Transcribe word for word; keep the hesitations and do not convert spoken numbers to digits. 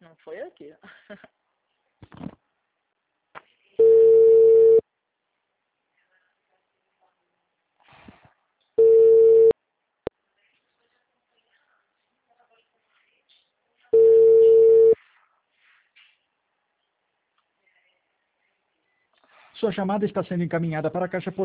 Não foi aqui. Sua chamada está sendo encaminhada para a caixa postal